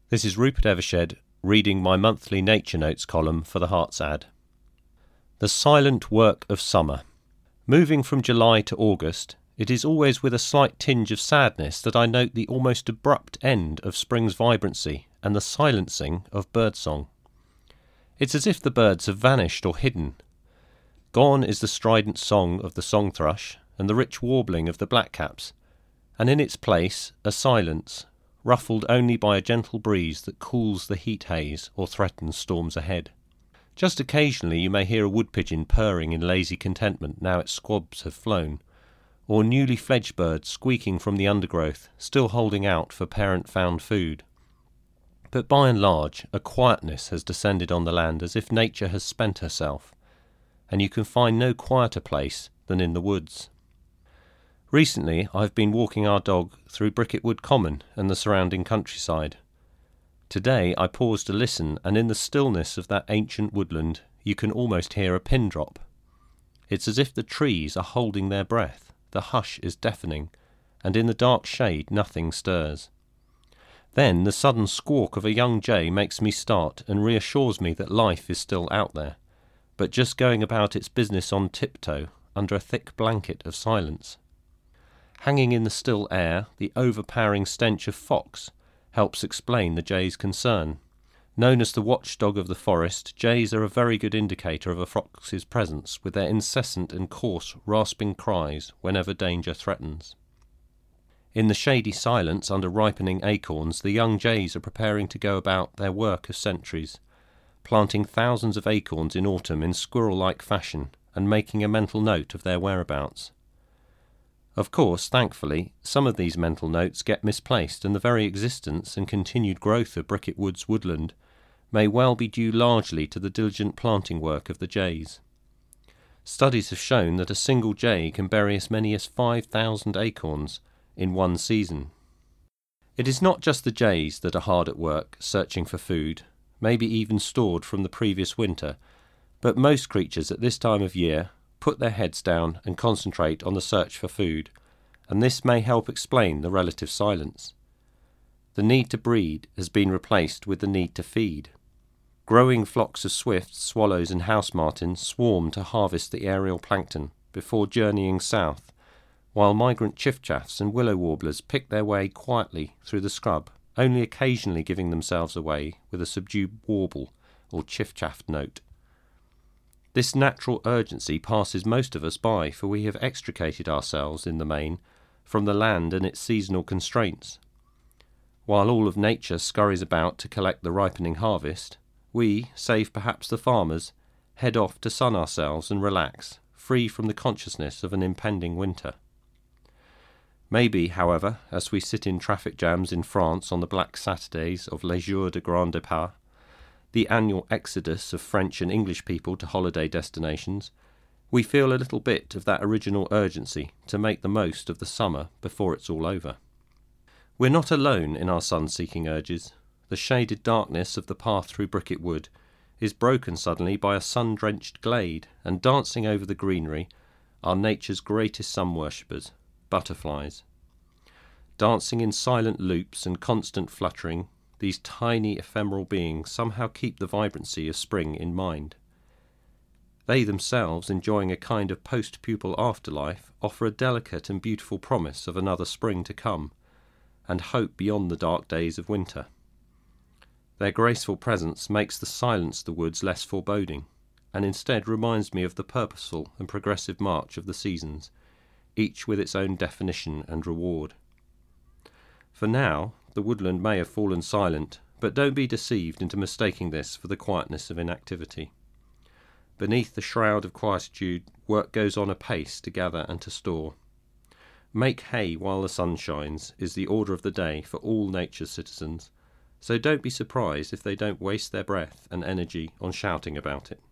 This is Rupert Evershed reading my monthly Nature Notes column for the Heart's Ad. The silent work of summer. Moving from July to August, it is always with a slight tinge of sadness that I note the almost abrupt end of spring's vibrancy and the silencing of birdsong. It's as if the birds have vanished or hidden. Gone is the strident song of the song thrush and the rich warbling of the blackcaps, and in its place a silence, ruffled only by a gentle breeze that cools the heat haze or threatens storms ahead. Just occasionally you may hear a wood-pigeon purring in lazy contentment now its squabs have flown, or newly fledged birds squeaking from the undergrowth, still holding out for parent-found food. But by and large, a quietness has descended on the land as if nature has spent herself, and you can find no quieter place than in the woods. Recently I have been walking our dog through Bricket Wood Common and the surrounding countryside. Today I paused to listen, and in the stillness of that ancient woodland you can almost hear a pin drop. It's as if the trees are holding their breath, the hush is deafening, and in the dark shade nothing stirs. Then the sudden squawk of a young jay makes me start and reassures me that life is still out there, but just going about its business on tiptoe under a thick blanket of silence. Hanging in the still air, the overpowering stench of fox helps explain the jay's concern. Known as the watchdog of the forest, jays are a very good indicator of a fox's presence, with their incessant and coarse, rasping cries whenever danger threatens. In the shady silence under ripening acorns, the young jays are preparing to go about their work of centuries, planting thousands of acorns in autumn in squirrel-like fashion and making a mental note of their whereabouts. Of course, thankfully, some of these mental notes get misplaced, and the very existence and continued growth of Bricket Wood's woodland may well be due largely to the diligent planting work of the jays. Studies have shown that a single jay can bury as many as 5,000 acorns in one season. It is not just the jays that are hard at work, searching for food, maybe even stored from the previous winter, but most creatures at this time of year put their heads down and concentrate on the search for food, and this may help explain the relative silence. The need to breed has been replaced with the need to feed. Growing flocks of swifts, swallows and house martins swarm to harvest the aerial plankton before journeying south, while migrant chiffchaffs and willow warblers pick their way quietly through the scrub, only occasionally giving themselves away with a subdued warble or chiffchaff note. This natural urgency passes most of us by, for we have extricated ourselves, in the main, from the land and its seasonal constraints. While all of nature scurries about to collect the ripening harvest, we, save perhaps the farmers, head off to sun ourselves and relax, free from the consciousness of an impending winter. Maybe, however, as we sit in traffic jams in France on the black Saturdays of Les Jours de Grand Départ, the annual exodus of French and English people to holiday destinations, we feel a little bit of that original urgency to make the most of the summer before it's all over. We're not alone in our sun-seeking urges. The shaded darkness of the path through Bricket Wood is broken suddenly by a sun-drenched glade, and dancing over the greenery are nature's greatest sun-worshippers, butterflies. Dancing in silent loops and constant fluttering, these tiny ephemeral beings somehow keep the vibrancy of spring in mind. They themselves, enjoying a kind of post-pupal afterlife, offer a delicate and beautiful promise of another spring to come, and hope beyond the dark days of winter. Their graceful presence makes the silence of the woods less foreboding, and instead reminds me of the purposeful and progressive march of the seasons, each with its own definition and reward. For now, the woodland may have fallen silent, but don't be deceived into mistaking this for the quietness of inactivity. Beneath the shroud of quietude, work goes on apace to gather and to store. Make hay while the sun shines is the order of the day for all nature's citizens, so don't be surprised if they don't waste their breath and energy on shouting about it.